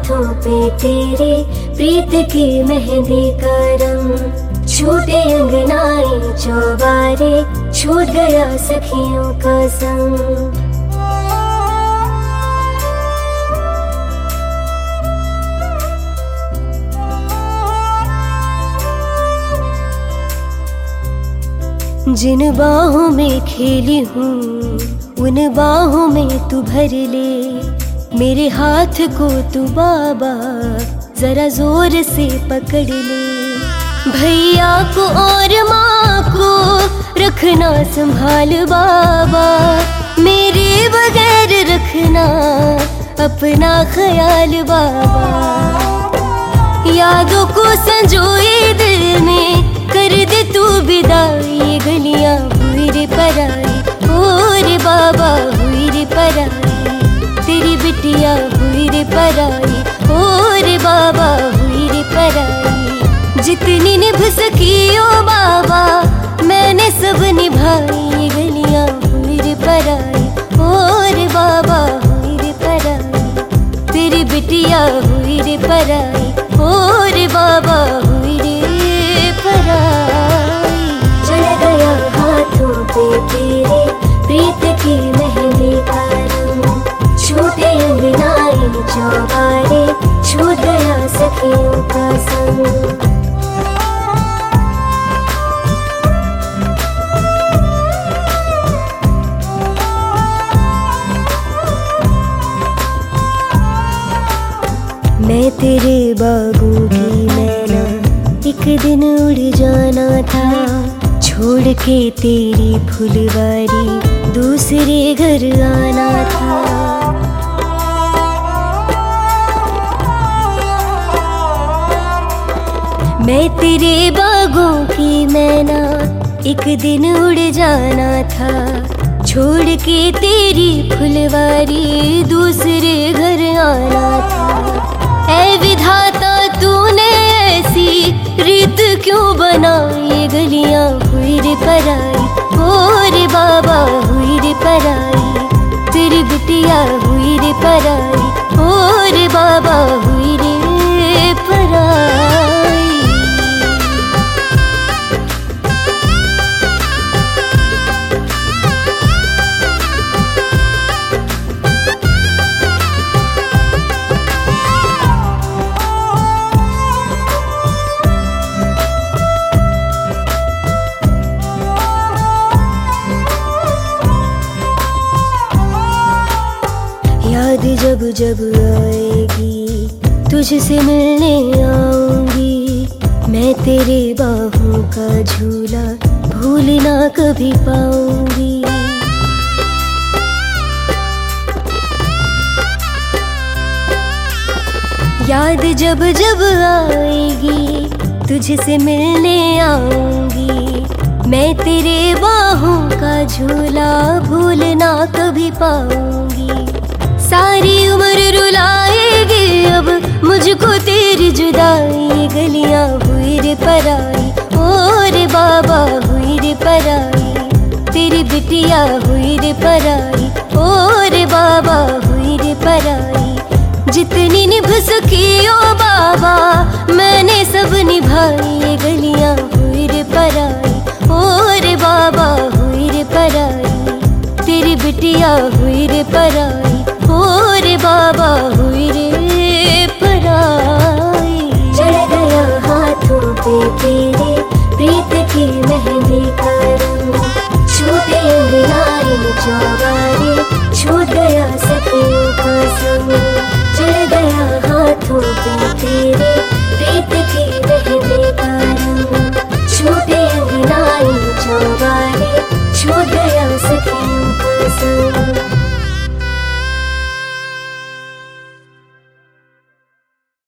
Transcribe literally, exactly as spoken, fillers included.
हाथों पे तेरे प्रीत की मेहंदी का रंग। छूटे अंगनाए चौबारे, छूट गया सखियों का संग। जिन बाहों में खेली हूँ उन बाहों में तू भर ले। मेरे हाथ को तू बाबा जरा जोर से पकड़ ले। भैया को और माँ को रखना संभाल बाबा, मेरे बगैर रखना अपना ख्याल बाबा। यादों को संजोए दिल में कर दे तू विदाई। गलियां हुई रे पराई, ओ रे बाबा हुई रे पराई। तेरी बिटिया हुई रे पराई, ओ रे बाबा हुई रे पराई। जितनी निभ सकी ओ बाबा मैंने सब निभाई। गलियां हुई रे पराई, ओ रे बाबा हुई रे पराई। तेरी बिटिया हुई रे पराई, ओ रे बाबा हुई रे पराई। चढ़ गया हाथों पे तेरे प्रीत की मेहंदी का रंग। छूटे अंगनाए चौबारे, छूट गया सखियों का संग। मैं तेरे बागों की मैना एक दिन उड़ जाना था। छोड़ के तेरी फुलवारी दूसरे घर आना था। मैं तेरे बागों की मैना एक दिन उड़ जाना था। छोड़ के तेरी फुलवारी दूसरे घर आना था। ऐ विधाता तूने ऐसी रीत क्यों बनाई। गलियां हुई रे पराई, ओ रे बाबा हुई रे पराई। तेरी बिटिया हुई रे पराई, ओ रे बाबा हुई रे पराई। याद जब जब आएगी तुझसे मिलने आऊंगी। मैं तेरे बाहों का झूला भूल ना कभी पाऊंगी। याद जब जब आएगी तुझसे मिलने आऊंगी। मैं तेरे बाहों का झूला भूल ना कभी पाऊंगी। सारी उम्र रुलाएगी अब मुझको तेरी जुदाई। गलियां हुई रे पराई, ओ रे बाबा हुई रे पराई। तेरी बिटिया हुई रे पराई, ओ रे बाबा हुई रे पराई। जितनी निभ सकी ओ बाबा मैंने सब निभाई। गलियां हुई रे पराई, ओ रे बाबा हुई रे पराई। तेरी बिटिया हुई रे पराई, ओ रे बाबा हुई रे पराई। चढ़ गया हाथों पे तेरे प्रीत की मेहंदी का रंग। छूटे अंगनाए चौबारे,